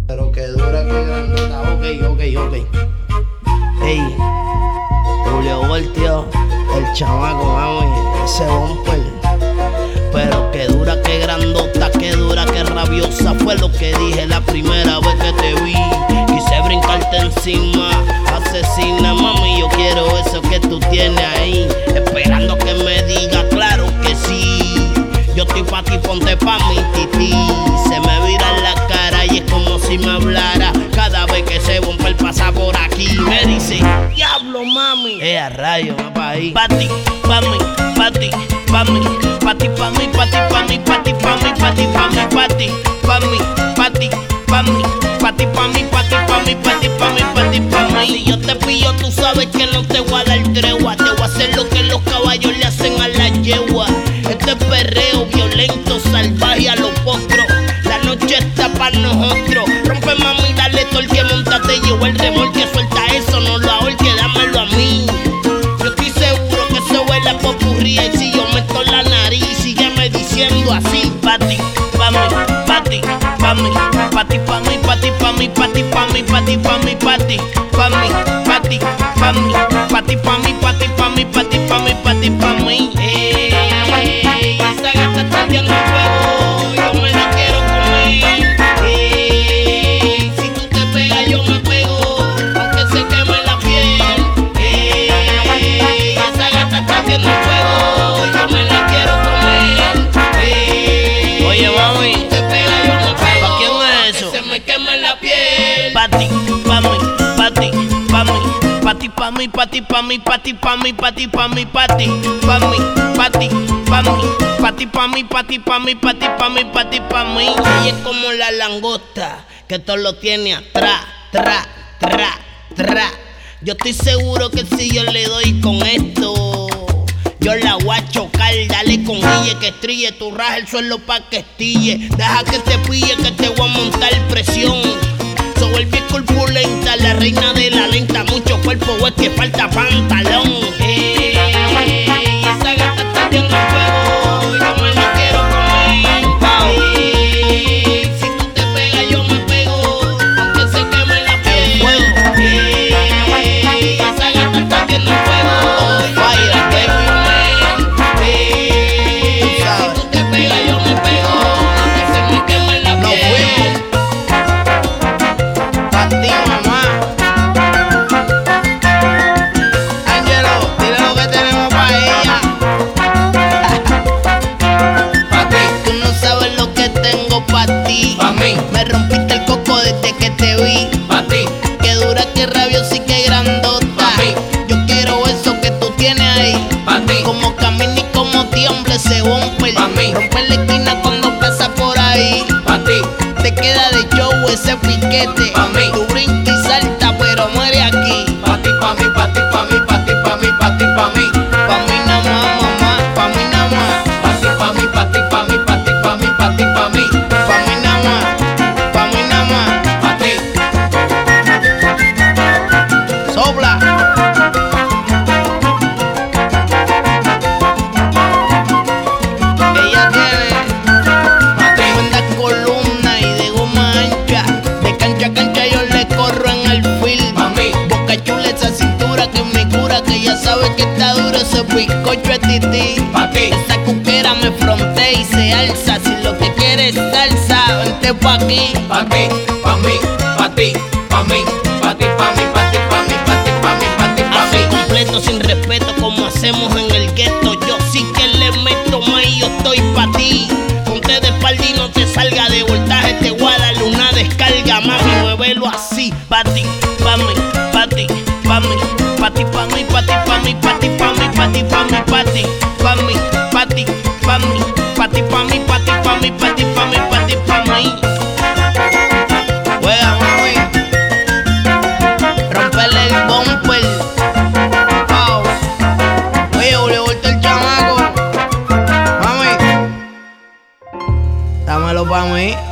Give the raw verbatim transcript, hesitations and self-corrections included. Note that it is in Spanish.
Pero que dura, que grandota. Ok, ok, ok. Ey, Julio Voltio, el chamaco, mami, ese bumper. Pero que dura, que grandota, que dura, que rabiosa. Fue lo que dije la primera vez que te vi. Quise brincarte encima, asesina, mami. Yo quiero eso que tú tienes ahí, esperando que me diga claro que sí. Yo estoy pa' ti, ponte pa' mi tití. Se me vira en la cara y es como si me hablara. Cada vez que ese bumper pasa por aquí me dice, diablo, mami. Eh, a rayo, va pa' ahí. Pa' ti, pa' mí, pa' ti, pa' mí. Pa' ti, pa' mí, pa' ti, pa' mí, pa' ti, pa' mí, pa' ti, pa' mí, pa' ti, pa' mí, pa' ti, pa' mí. Pa' ti, pa' mí, pa' ti, pa' mí, pa' ti, pa' mí, pa' ti, pa' mí. Si yo te pillo, tú sabes que no te voy a dar tregua. Te voy a hacer lo que los caballos le hacen a la yegua. Este es perreo violento, salvaje a los potros. La noche está pa' nosotros. Rompe, mami, dale todo el que monta, te llevo el remolque. Suelta eso, no lo ahorque, dámelo a mí. Yo estoy seguro que se huele a popurrí. Y si yo meto la nariz, sígueme diciendo así. Pa' ti, pa' mí, pa' ti, pa' mí. Pa' ti, pa' mí, pa' ti, pa' mí, pa' ti, pa' mí, pa' ti, pa' mí, pa' ti, pa' mí, pa' ti, pa' mí. Pa' ti, pa' mí, pa' ti, pa' mí, pa' ti, pa' mí, pa' ti, pa' mí. Ey, esa gata está ardiendo fuego, yo me la quiero comer. Ey, si tú te pegas yo me pego, aunque se queme la piel. Ey, esa gata está ardiendo fuego, yo me la quiero comer. Ey, oye, mami, si te pegas yo me pego. ¿Pa' quién es eso? Que se me queme la piel. Pa' ti, pa' mí, pa' ti, pa' mí. Pa' ti, pa' mí, pa' ti, pa' mí, pa' ti, pa' mí, pa' ti, pa' mí, pa' ti, pa' mí, pa' ti, pa' mí. Pa' ti, pa' mí, pa' ti, pa' mí, pa' ti, pa' mí, pa' ti, pa' mí. Ella es como la langosta, que todo lo tiene atrás, tra, tra, tra. Yo estoy seguro que si yo le doy con esto, yo la voy a chocar, dale con guille, que estrille, tu raja el suelo pa' que estille. Deja que te pille, que te voy a montar presión. Se vuelve corpulenta, la reina de la lenta. Mucho cuerpo, es que falta pantalón. Ey, esa gata está ardiendo fuego, yo me la quiero comer. Ey, si tú te pegas yo me pego, aunque se queme la piel. Ey, esa gata está ardiendo fuego, yo me la quiero comer. Ey, si tú te pegas yo me pego, aunque se me queme la piel. Pa' ti, mamá. Angelo, dile lo que tenemos pa' ella. Pa' ti. Tú no sabes lo que tengo pa' ti. Pa' mí. Me rompiste el coco desde que te vi. Pa' ti, Que dura, que rabiosa y que grandota. Pa' mí. Yo quiero eso que tú tienes ahí. pa' ti, Como camina y como tiembla ese bumper. Pa' mí. Rompe la esquina cuando pasa por ahí. pa' ti, Te queda de show ese piquete. Pa' mí. Tú brinca y salta, pero muere aquí. pa' ti, pa' mí, pa' ti, pa' mí, pa' ti, pa' mí, pa' ti, pa' mí, Pa' mí nada más, mamá, pa' mí nada más. pa' ti, pa' mí, pa' ti, pa' mí, pa' ti, pa' mí, pa' ti, pa' mí, Pa' mí nada más, pa' mí nada más. pa' ti. Sopla. Ella tiene Pa' ti, tremenda columna y de goma ancha. De cancha a cancha yo le corro en el film. pa' mí, Boca chula esa cintura que me cura, que ya sabe que está duro ese bizcocho es tití. pa' ti, Esa cuquera me frontea y se alza. Si lo que quieres es salsa, vente pa' aquí. pa' ti, pa' mí, pa' ti, pa' mí, pa' ti, pa' mí, pa' ti, pa' mí, pa' ti, pa' mí, pa' ti, pa' Así mí. completo, sin respeto, como hacemos en el gueto. Yo sí que le meto más y yo estoy pa' ti. Ponte de espalda y no te salga de voltaje. Te voy a dar una descarga, mami, muévelo así. Pa' ti, pa' mí, pa' ti, pa' mí. Pa' ti, pa' mí, pa' ti, pa' mí, pa' ti, pa' mí, pa' ti, pa' mí, pa' ti, pa' mí, pa' ti, pa' mí. Pa' ti, pa' mí, pa' ti, pa' mí, pa' ti, pa' mí, pa' ti, pa' mí. Juega, mami. Rompele el bumper. Wow. Oye, Julio Voltio el chamaco. Mami, dámelo pa' mí.